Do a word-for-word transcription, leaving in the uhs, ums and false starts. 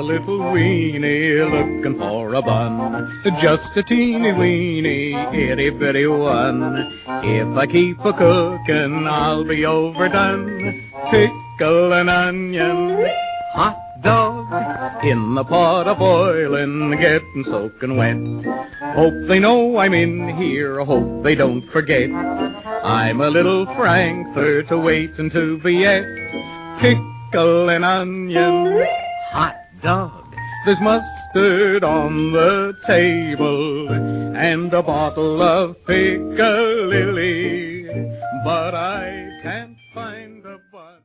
little weenie looking for a bun, just a teeny weeny, itty bitty one. If I keep a cooking, I'll be overdone. Pickle and onion, hot dog, in the pot a boiling, getting soaking wet. Hope they know I'm in here, hope they don't forget. I'm a little Frankfurter to waitin' to be et. Pickle and onion, hot dog, there's mustard on the table, and a bottle of Piccalilli, but I can't